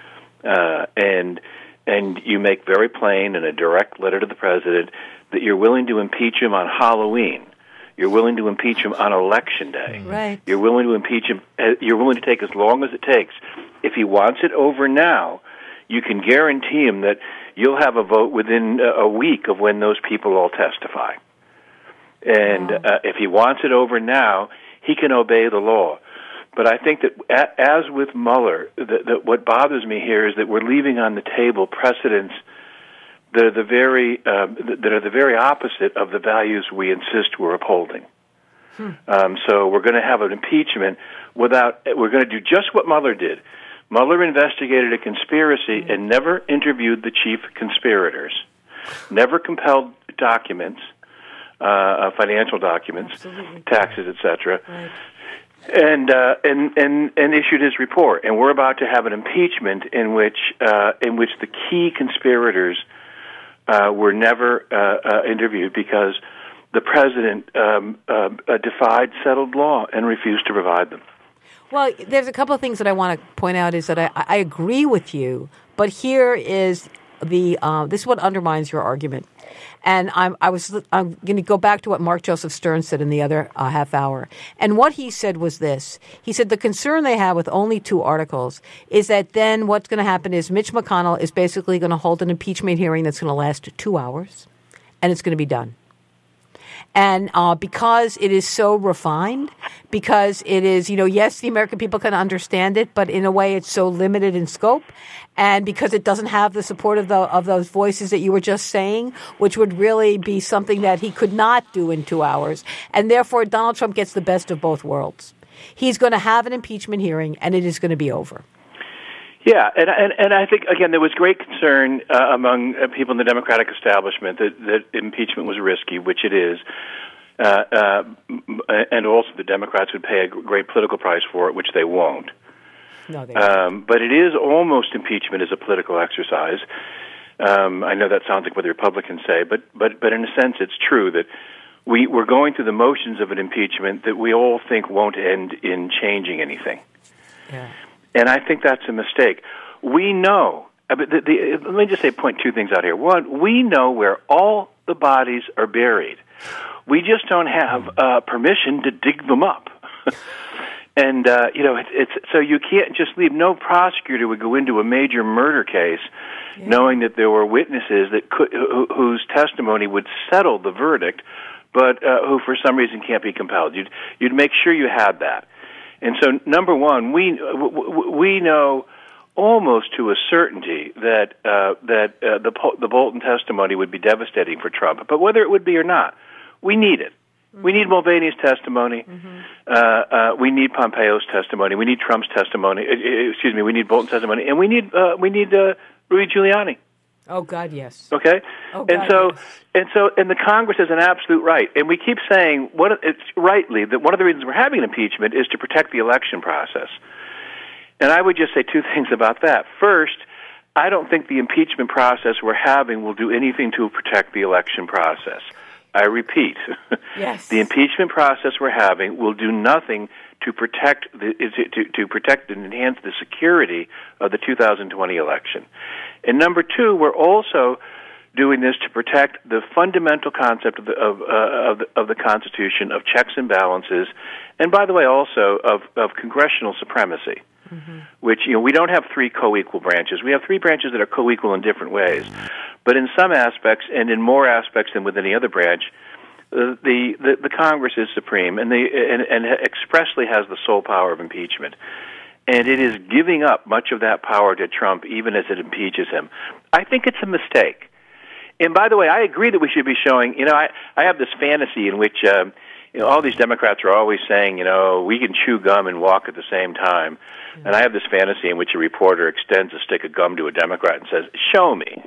Uh, and and you make very plain in a direct letter to the president that you're willing to impeach him on Halloween. You're willing to impeach him on Election Day. Right. You're willing to impeach him. uh, You're willing to take as long as it takes. If he wants it over now, you can guarantee him that you'll have a vote within a week of when those people all testify. And Wow. uh, if he wants it over now, he can obey the law. But I think that, a- as with Mueller, that, that what bothers me here is that we're leaving on the table precedents that are the very uh, that are the very opposite of the values we insist we're upholding. Hmm. Um, so we're going to have an impeachment without. We're going to do just what Mueller did. Mueller investigated a conspiracy and never interviewed the chief conspirators, never compelled documents, uh, financial documents, Absolutely. taxes, et cetera. Right. And, uh, and and and issued his report, and we're about to have an impeachment in which uh, in which the key conspirators uh, were never uh, uh, interviewed because the president um, uh, uh, defied settled law and refused to provide them. Well, there's a couple of things that I want to point out is that I, I agree with you, but here is the uh, this is what undermines your argument. And I'm, I was I'm going to go back to what Mark Joseph Stern said in the other uh, half hour. And what he said was this. He said the concern they have with only two articles is that then what's going to happen is Mitch McConnell is basically going to hold an impeachment hearing that's going to last two hours, and it's going to be done. And uh, because it is so refined, because it is, you know, yes, the American people can understand it, but in a way it's so limited in scope, and because it doesn't have the support of the of those voices that you were just saying, which would really be something that he could not do in two hours. And therefore, Donald Trump gets the best of both worlds. He's going to have an impeachment hearing, and it is going to be over. Yeah, and and, and I think, again, there was great concern uh, among uh, people in the Democratic establishment that, that impeachment was risky, which it is, uh, uh, and also the Democrats would pay a great political price for it, which they won't. No, they Um, but it is almost impeachment as a political exercise. Um, I know that sounds like what the Republicans say, but but but in a sense, it's true that we we're going through the motions of an impeachment that we all think won't end in changing anything. Yeah. And I think that's a mistake. We know. Uh, but the, the, let me just say, point two things out here. One, we know where all the bodies are buried. We just don't have uh, permission to dig them up. And, uh, you know, it, it's so you can't just leave. No prosecutor would go into a major murder case yeah. knowing that there were witnesses that could, who, whose testimony would settle the verdict, but uh, who for some reason can't be compelled. You'd, you'd make sure you had that. And so, number one, we, we know almost to a certainty that uh, that uh, the the Bolton testimony would be devastating for Trump. But whether it would be or not, we need it. Mm-hmm. We need Mulvaney's testimony. Mm-hmm. Uh, uh, we need Pompeo's testimony. We need Trump's testimony. Uh, excuse me. We need Bolton's testimony, and we need uh, we need uh, Rudy Giuliani. Oh God, yes. Okay, oh, God, and so yes. and so and the Congress has an absolute right, and we keep saying what it's rightly that one of the reasons we're having an impeachment is to protect the election process. And I would just say two things about that. First, I don't think the impeachment process we're having will do anything to protect the election process. I repeat, yes. the impeachment process we're having will do nothing to protect the, to, to protect and enhance the security of the two thousand twenty election. And number two, we're also doing this to protect the fundamental concept of the, of, uh, of, the, of the Constitution of checks and balances, and by the way, also of, of congressional supremacy. Mm-hmm. Which, you know, we don't have three co-equal branches. We have three branches that are co-equal in different ways. But in some aspects, and in more aspects than with any other branch, uh, the, the the Congress is supreme, and, the, and, and expressly has the sole power of impeachment. And it is giving up much of that power to Trump, even as it impeaches him. I think it's a mistake. And by the way, I agree that we should be showing, you know, I, I have this fantasy in which, uh, you know, all these Democrats are always saying, you know, we can chew gum and walk at the same time. And I have this fantasy in which a reporter extends a stick of gum to a Democrat and says, "Show me."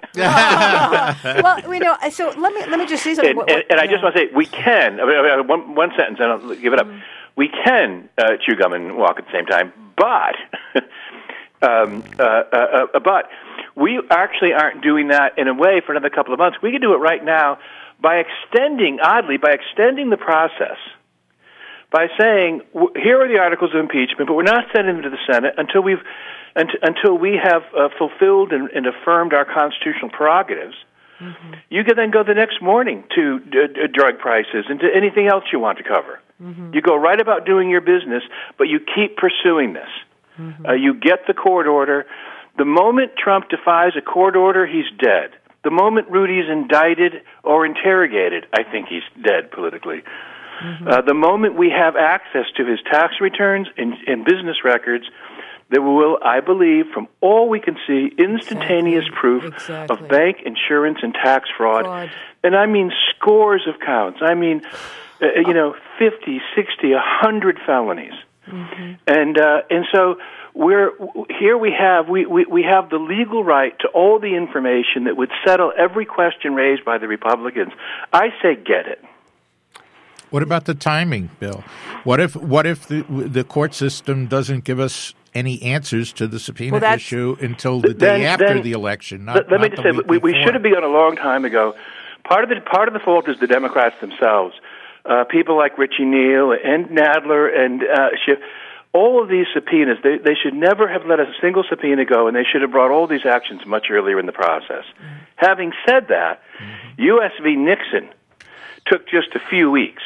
Oh. Well, you know, so let me let me just say something. And, and, and I just want to say, we can. I mean, one, one sentence, and I'll give it up. Mm-hmm. We can uh, chew gum and walk at the same time, but um, uh, uh, uh, but we actually aren't doing that in a way for another couple of months. We can do it right now by extending, oddly, by extending the process. By saying, here are the articles of impeachment, but we're not sending them to the Senate until we've, until we have uh, fulfilled and, and affirmed our constitutional prerogatives. Mm-hmm. You can then go the next morning to uh, drug prices and to anything else you want to cover. Mm-hmm. You go right about doing your business, but you keep pursuing this. Mm-hmm. Uh, you get the court order. The moment Trump defies a court order, he's dead. The moment Rudy's indicted or interrogated, I think he's dead politically. Mm-hmm. Uh, the moment we have access to his tax returns and, and business records, there will, I believe, from all we can see, instantaneous exactly. proof exactly. of bank, insurance, and tax fraud. fraud. And I mean scores of counts. I mean, uh, you know, fifty, sixty, one hundred felonies. Mm-hmm. And uh, and so we're here. We have we, we we have the legal right to all the information that would settle every question raised by the Republicans. I say, get it. What about the timing, Bill? What if what if the the court system doesn't give us any answers to the subpoena well, issue until the day then, after then, the election? Not, let, let not me just say, we, we should have begun a long time ago. Part of the part of the fault is the Democrats themselves. Uh, people like Richie Neal and Nadler and uh, Schiff. All of these subpoenas, they, they should never have let a single subpoena go, and they should have brought all these actions much earlier in the process. Mm-hmm. Having said that, mm-hmm. U S v. Nixon took just a few weeks.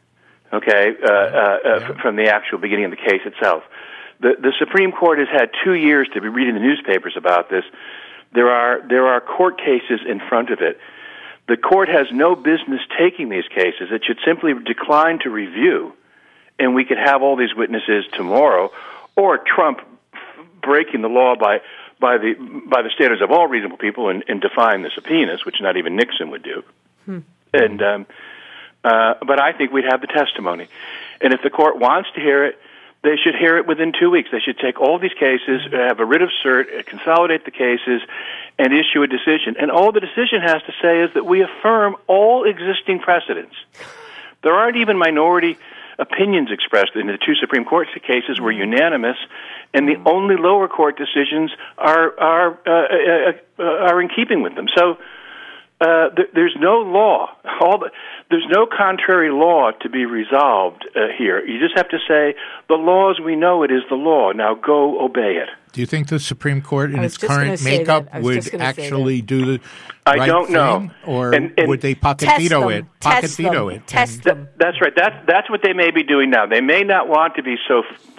Okay, uh, uh, uh, yeah. from the actual beginning of the case itself. The, the Supreme Court has had two years to be reading the newspapers about this. There are there are court cases in front of it. The court has no business taking these cases. It should simply decline to review, and we could have all these witnesses tomorrow, or Trump breaking the law by by the by the standards of all reasonable people in, in defying the subpoenas, which not even Nixon would do. Hmm. And um, Uh, but I think we'd have the testimony. And if the court wants to hear it, they should hear it within two weeks. They should take all these cases, have a writ of cert, consolidate the cases, and issue a decision. And all the decision has to say is that we affirm all existing precedents. There aren't even minority opinions expressed in the two Supreme Court cases were unanimous, and the only lower court decisions are are uh, uh, uh, are in keeping with them. So uh, th- there's no law. All the, there's no contrary law to be resolved uh, here. You just have to say the law as we know it is the law. Now go obey it. Do you think the Supreme Court in its current makeup would actually do the right I don't know. thing, or and, and would they pocket veto them. it? Pocket test veto them. it. Test and, them. That's right. That's that's what they may be doing now. They may not want to be so f-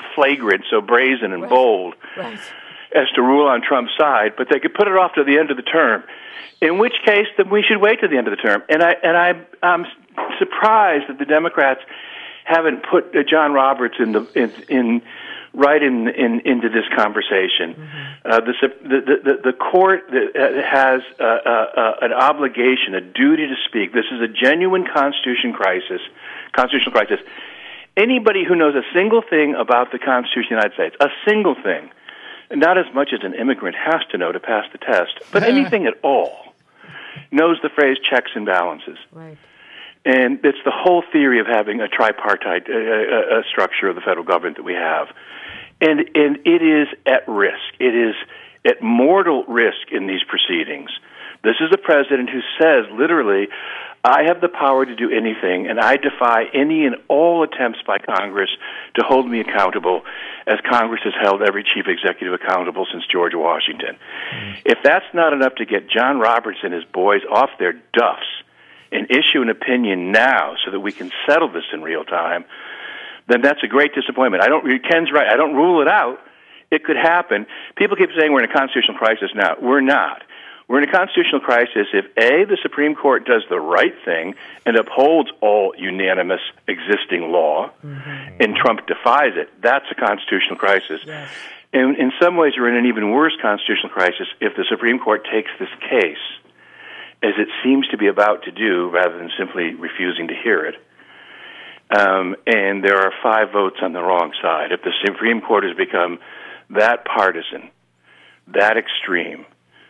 flagrant, so brazen and right. bold Right. as to rule on Trump's side, but they could put it off to the end of the term. In which case, then we should wait to the end of the term. And I and I I'm surprised that the Democrats haven't put uh, John Roberts in the in, in right in, in into this conversation. Mm-hmm. Uh, the, the the the court has uh, uh, an obligation, a duty to speak. This is a genuine constitution crisis, constitutional crisis. Anybody who knows a single thing about the Constitution of the United States, a single thing, not as much as an immigrant has to know to pass the test, but anything at all, knows the phrase checks and balances. Right. And it's the whole theory of having a tripartite uh, uh, structure of the federal government that we have. And and it is at risk. It is at mortal risk in these proceedings. This is a president who says, literally, I have the power to do anything, and I defy any and all attempts by Congress to hold me accountable, as Congress has held every chief executive accountable since George Washington. Mm. If that's not enough to get John Roberts and his boys off their duffs and issue an opinion now so that we can settle this in real time, then that's a great disappointment. I don't. Ken's right. I don't rule it out. It could happen. People keep saying we're in a constitutional crisis now. We're not. We're in a constitutional crisis if, A, the Supreme Court does the right thing and upholds all unanimous existing law, mm-hmm. and Trump defies it. That's a constitutional crisis. Yes. And in some ways, we're in an even worse constitutional crisis if the Supreme Court takes this case, as it seems to be about to do, rather than simply refusing to hear it. Um, and there are five votes on the wrong side. If the Supreme Court has become that partisan, that extreme,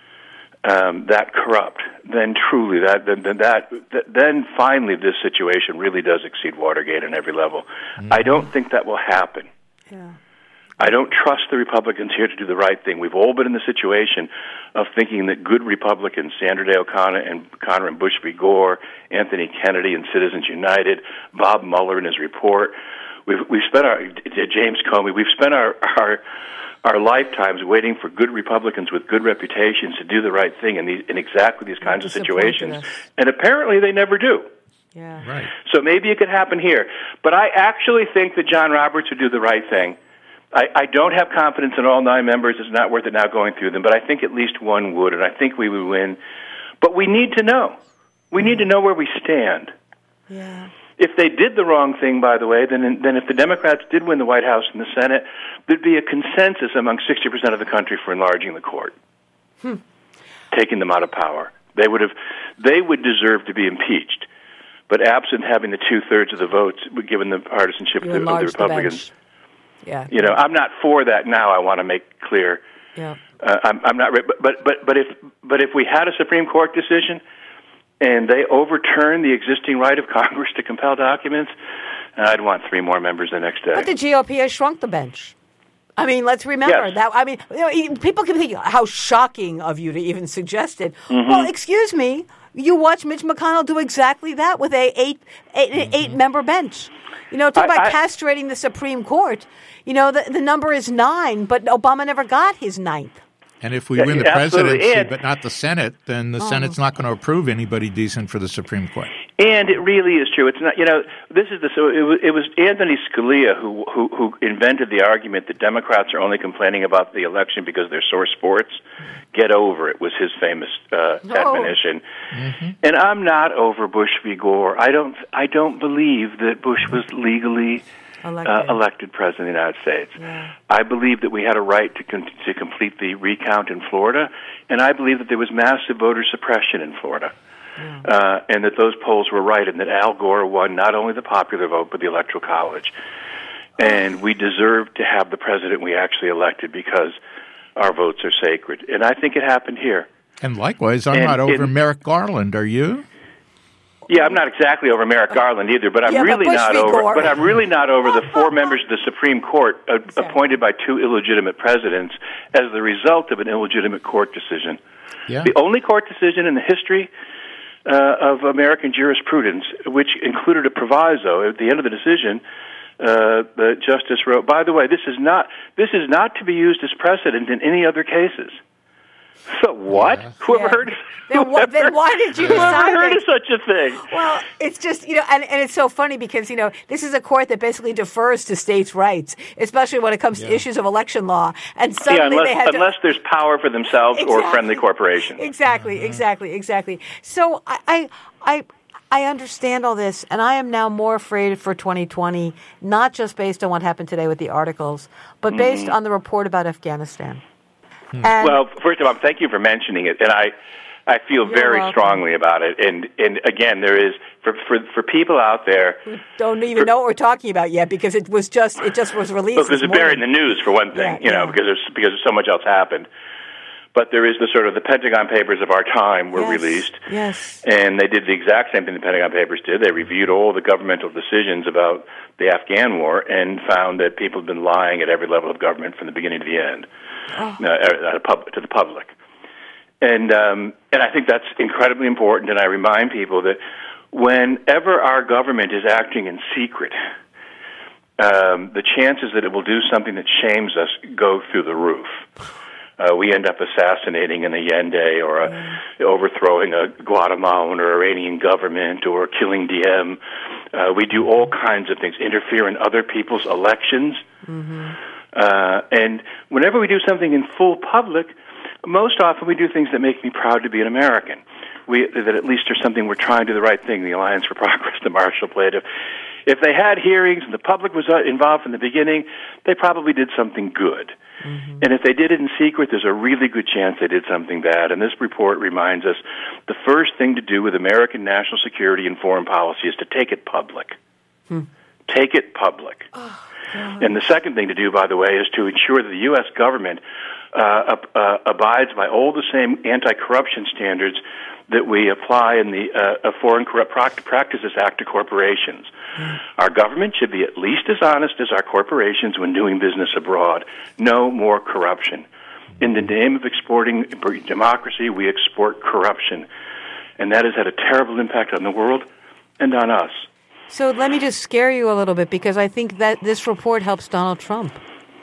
Um, that corrupt, then truly, that then, then that then finally, this situation really does exceed Watergate on every level. Mm-hmm. I don't think that will happen. Yeah. I don't trust the Republicans here to do the right thing. We've all been in the situation of thinking that good Republicans, Sandra Day O'Connor and Connor and Bush v. Gore, Anthony Kennedy and Citizens United, Bob Mueller in his report, we've we've spent our James Comey, we've spent our our our lifetimes waiting for good Republicans with good reputations to do the right thing in these in exactly these kinds of situations, us. And apparently they never do. Yeah. Right. So maybe it could happen here. But I actually think that John Roberts would do the right thing. I, I don't have confidence in all nine members. It's not worth it now going through them, but I think at least one would, and I think we would win. But we need to know. We need to know where we stand. Yeah. If they did the wrong thing, by the way, then then if the Democrats did win the White House and the Senate, there'd be a consensus among sixty percent of the country for enlarging the court, hmm. taking them out of power. They would have, they would deserve to be impeached. But absent having the two-thirds of the votes, given the partisanship of the, of the Republicans, the yeah, you know, I'm not for that now. I want to make clear. Yeah. Uh, I'm, I'm not. But but but but if but if we had a Supreme Court decision, and they overturn the existing right of Congress to compel documents, I'd want three more members the next day. But the G O P has shrunk the bench. I mean, let's remember yes. that. I mean, you know, people can think how shocking of you to even suggest it. Mm-hmm. Well, excuse me, you watch Mitch McConnell do exactly that with a eight, eight, mm-hmm. eight member bench. You know, talk I, about I, castrating the Supreme Court. You know, the, the number is nine, but Obama never got his ninth. And if we win the presidency and, but not the Senate, then the oh. Senate's not going to approve anybody decent for the Supreme Court. And it really is true. It's not, you know, this is the so it was, it was Anthony Scalia who, who who invented the argument that Democrats are only complaining about the election because they're sore sports. Get over it was his famous uh, oh. admonition. Mm-hmm. And I'm not over Bush v. Gore. I don't I don't believe that Bush was legally Elected. Uh, elected president of the United States. Yeah. I believe that we had a right to con- to complete the recount in Florida, and I believe that there was massive voter suppression in Florida, yeah. uh, and that those polls were right, and that Al Gore won not only the popular vote but the Electoral College. And we deserve to have the president we actually elected because our votes are sacred. And I think it happened here. And likewise, I'm and, not over and, Merrick Garland. Are you? Yeah, I'm not exactly over Merrick Garland either, but I'm yeah, really but not over. But I'm really not over the four members of the Supreme Court uh, appointed by two illegitimate presidents as the result of an illegitimate court decision. Yeah. The only court decision in the history uh, of American jurisprudence, which included a proviso at the end of the decision. Uh, the justice wrote, "By the way, this is not this is not to be used as precedent in any other cases." So what? Yeah. Whoever Yeah. heard of Then, what, then why did you decide Whoever heard it? of such a thing? Well, it's just, you know, and, and it's so funny because, you know, this is a court that basically defers to states' rights, especially when it comes to issues of election law. And Yeah, suddenly unless, they had to, unless there's power for themselves or Exactly. friendly corporations. Exactly, exactly, exactly. So I, I, I, I understand all this, and I am now more afraid for twenty twenty, not just based on what happened today with the articles, but based Mm. on the report about Afghanistan. And Well, first of all, thank you for mentioning it, and I, I feel You're very welcome. strongly about it. And and again, there is for for for people out there don't even know what we're talking about yet because it was just it just was released. because this it's buried in morning. the news for one thing, Yeah, you know, yeah. because there's because so much else happened. But there is the sort of the Pentagon Papers of our time were Yes, released, Yes. and they did the exact same thing the Pentagon Papers did. They reviewed all the governmental decisions about the Afghan war and found that people had been lying at every level of government from the beginning to the end, Oh. uh, at a pub- to the public. And um, and I think that's incredibly important. And I remind people that whenever our government is acting in secret, um, the chances that it will do something that shames us go through the roof. Uh, we end up assassinating an Allende or a, overthrowing a Guatemalan or Iranian government or killing Diem. Uh, we do all kinds of things, interfere in other people's elections. Mm-hmm. Uh, and whenever we do something in full public, most often we do things that make me proud to be an American. We, that at least there's something we're trying to do the right thing, the Alliance for Progress, the Marshall Plan. If, if they had hearings and the public was uh, involved from the beginning, they probably did something good. Mm-hmm. And if they did it in secret, there's a really good chance they did something bad. And this report reminds us the first thing to do with American national security and foreign policy is to take it public. Hmm. Take it public. Oh, and the second thing to do, by the way, is to ensure that the U S government uh, uh, abides by all the same anti-corruption standards that we apply in the uh, Foreign Corrupt Practices Act to corporations. Mm. Our government should be at least as honest as our corporations when doing business abroad. No more corruption. In the name of exporting democracy, we export corruption. And that has had a terrible impact on the world and on us. So let me just scare you a little bit because I think that this report helps Donald Trump.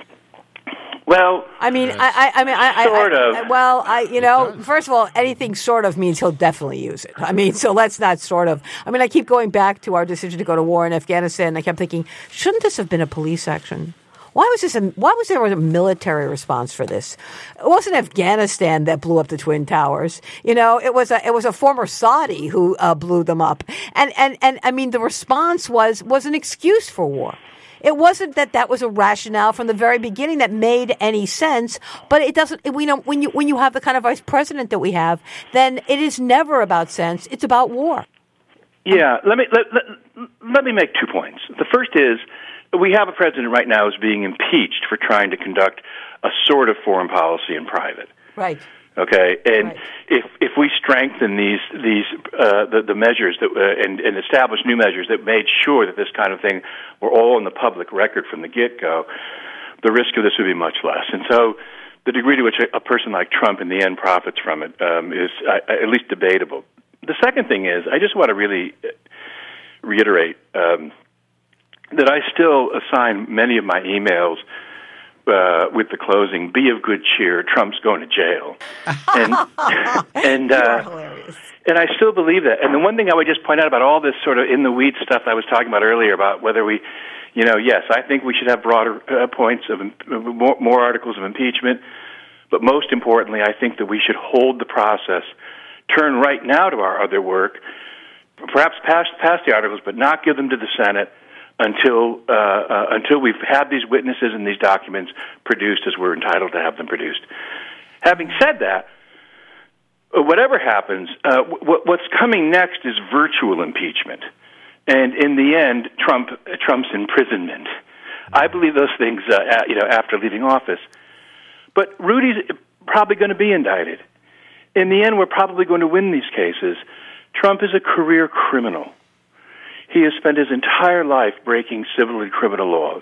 Well, I mean, yes. I, I, I mean, I, sort I, of. I, well, I, you know, first of all, anything sort of means he'll definitely use it. I mean, so let's not sort of. I mean, I keep going back to our decision to go to war in Afghanistan. And I kept thinking, shouldn't this have been a police action? Why was this? A, why was there a military response for this? It wasn't Afghanistan that blew up the Twin Towers. You know, it was a it was a former Saudi who uh, blew them up. And and and I mean, the response was was an excuse for war. It wasn't that that was a rationale from the very beginning that made any sense, but it doesn't. We know when you when you have the kind of vice president that we have, then it is never about sense. It's about war. Yeah, let me let, let, let me make two points. The first is we have a president right now who's being impeached for trying to conduct a sort of foreign policy in private. Right. Okay, and right. if if we strengthen these these uh, the, the measures that uh, and, and establish new measures that made sure that this kind of thing were all in the public record from the get go, the risk of this would be much less. And so, the degree to which a, a person like Trump in the end profits from it um, is uh, at least debatable. The second thing is, I just want to really reiterate um, that I still assign many of my emails. Uh, with the closing, be of good cheer. Trump's going to jail, and and uh, and I still believe that. And the one thing I would just point out about all this sort of in the weeds stuff I was talking about earlier about whether we, you know, yes, I think we should have broader uh, points of more, more articles of impeachment, but most importantly, I think that we should hold the process, turn right now to our other work, perhaps pass pass the articles, but not give them to the Senate. Until uh, uh, until we've had these witnesses and these documents produced as we're entitled to have them produced. Having said that, whatever happens, uh, w- what's coming next is virtual impeachment, and in the end, Trump Trump's imprisonment. I believe those things, uh, you know, after leaving office. But Rudy's probably going to be indicted. In the end, we're probably going to win these cases. Trump is a career criminal. He has spent his entire life breaking civil and criminal laws.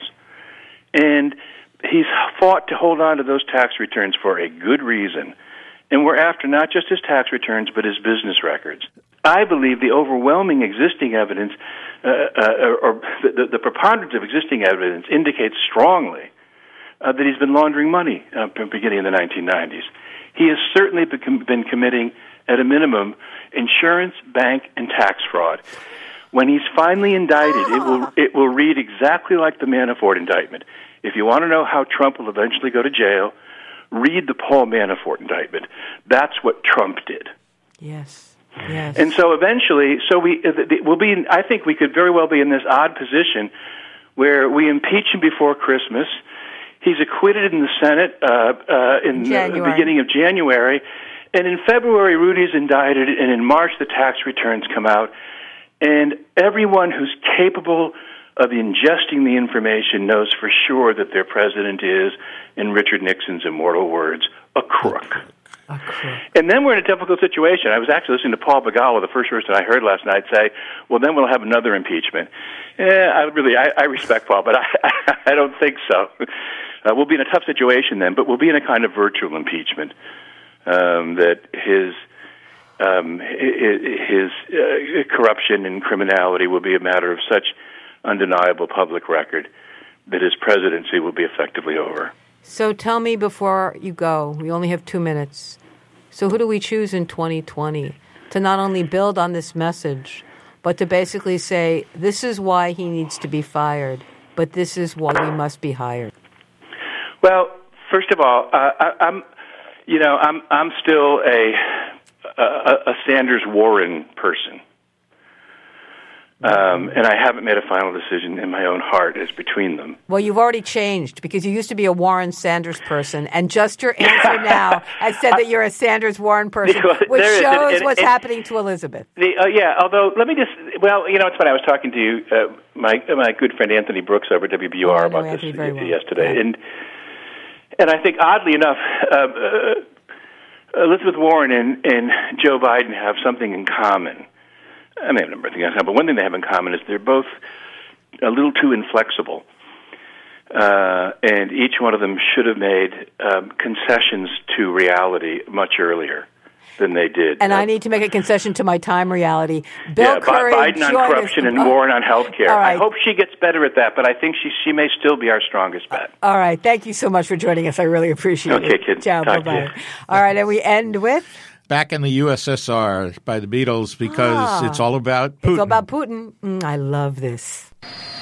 And he's fought to hold on to those tax returns for a good reason. And we're after not just his tax returns, but his business records. I believe the overwhelming existing evidence, uh, uh, or the, the preponderance of existing evidence indicates strongly uh, that he's been laundering money uh, beginning in the nineteen nineties. He has certainly been committing, at a minimum, insurance, bank, and tax fraud. When he's finally indicted, it will it will read exactly like the Manafort indictment. If you want to know how Trump will eventually go to jail, read the Paul Manafort indictment. That's what Trump did. Yes. Yes. And so eventually, so we we'll be. In, I think we could very well be in this odd position where we impeach him before Christmas. He's acquitted in the Senate uh, uh, in the beginning of January, and in February, Rudy's indicted, and in March, the tax returns come out. And everyone who's capable of ingesting the information knows for sure that their president is, in Richard Nixon's immortal words, a crook. A crook. And then we're in a difficult situation. I was actually listening to Paul Begala, the first person I heard last night, say, well, then we'll have another impeachment. Yeah, I really, I, I respect Paul, but I, I don't think so. Uh, we'll be in a tough situation then, but we'll be in a kind of virtual impeachment, um, that his um, his uh, corruption and criminality will be a matter of such undeniable public record that his presidency will be effectively over. So tell me before you go, we only have two minutes. So who do we choose in twenty twenty to not only build on this message, but to basically say, this is why he needs to be fired, but this is why we must be hired? Well, first of all, uh, I, I'm, you know, I'm I'm still a a, a Sanders-Warren person. Um, and I haven't made a final decision in my own heart as between them. Well, you've already changed because you used to be a Warren Sanders person, and just your answer now has said that you're a Sanders Warren person, which there shows is, and, what's and, happening to Elizabeth. The, uh, yeah, although let me just, well, you know, it's funny. I was talking to uh, my my good friend Anthony Brooks over at W B U R oh, about Anthony this very well. yesterday, yeah. and and I think oddly enough, uh, uh, Elizabeth Warren and, and Joe Biden have something in common. I may have a number of things in common, but one thing they have in common is they're both a little too inflexible. Uh, and each one of them should have made um, concessions to reality much earlier than they did. And uh, I need to make a concession to my time reality. Bill yeah, Curry, Biden on corruption and Warren on health care. All right. I hope she gets better at that, but I think she she may still be our strongest bet. All right. Thank you so much for joining us. I really appreciate okay, it. Okay, kid. Ciao. Talk Bye-bye. to you. All right. And we end with? Back in the U S S R by the Beatles because ah, it's all about Putin. It's all about Putin. Mm, I love this.